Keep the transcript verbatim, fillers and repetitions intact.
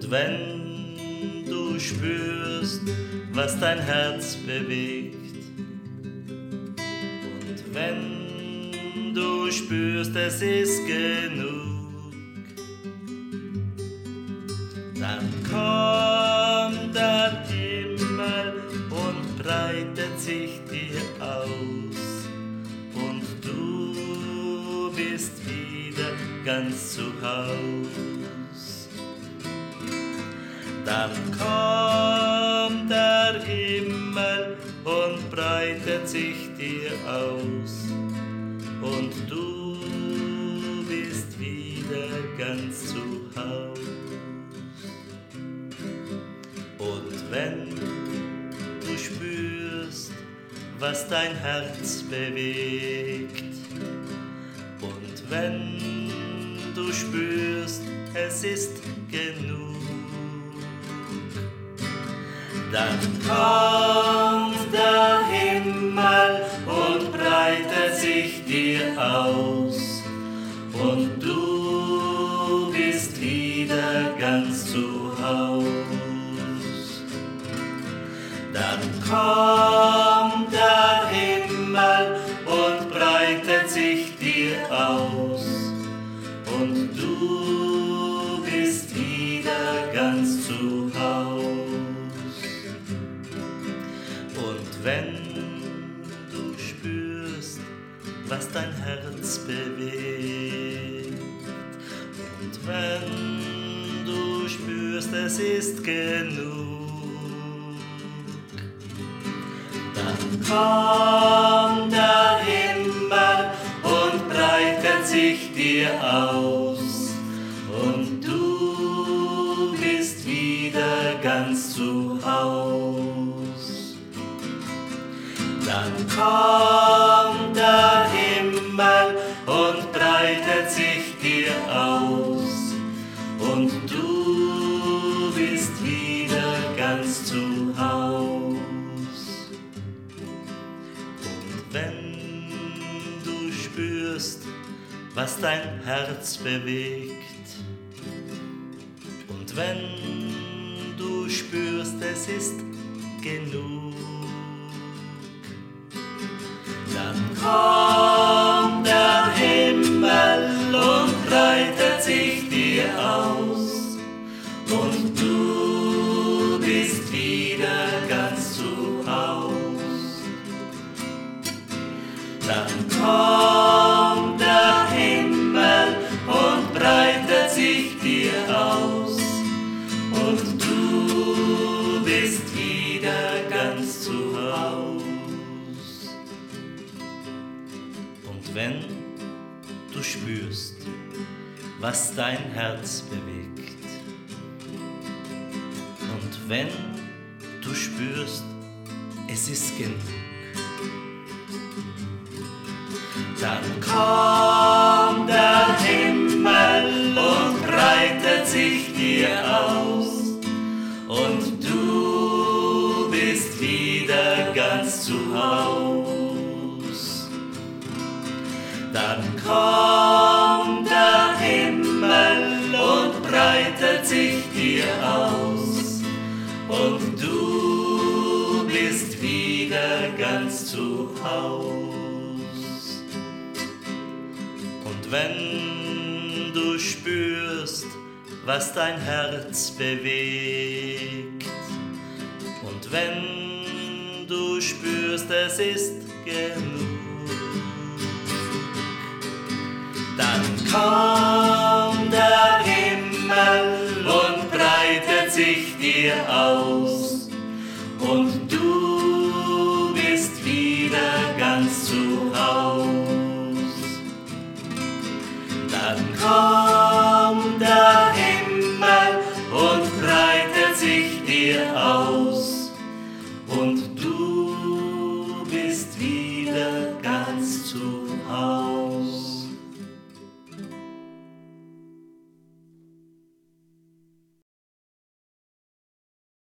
Und wenn du spürst, was dein Herz bewegt, und wenn du spürst, es ist genug, dann kommt der Himmel und breitet sich dir aus, und du bist wieder ganz zu Haus. Dann kommt der Himmel und breitet sich dir aus, und du bist wieder ganz zu Haus. Und wenn du spürst, was dein Herz bewegt, und wenn du spürst, es ist genug, dann kommt der Himmel und breitet sich dir aus, und du bist wieder ganz zu Haus. Dann kommt der Himmel und breitet sich dir aus, und du bist wieder ganz zu Haus. Und wenn du spürst, was dein Herz bewegt, und wenn du spürst, es ist genug, dann kommt der Himmel und breitet sich dir aus, und du bist wieder ganz zu Haus. Dann kommt der Himmel und breitet sich dir aus, und du bist wieder ganz zu Haus. Und wenn du spürst, was dein Herz bewegt, und wenn du spürst, es ist genug, dann kommt der Himmel und breitet sich dir aus, und du bist wieder ganz zu Haus. Dann kommt der Himmel und breitet sich dir aus, und du bist wieder ganz zu Haus. Und wenn du spürst, was dein Herz bewegt, und wenn du spürst, es ist genug, dann kommt der Himmel und breitet sich dir aus, und du bist wieder ganz zu Haus. Dann kommt der Himmel und breitet sich dir aus, und du bist wieder ganz zu Haus. Und wenn du spürst, was dein Herz bewegt, und wenn du spürst, es ist genug, dann kommt der Himmel, und breitet sich dir aus, und du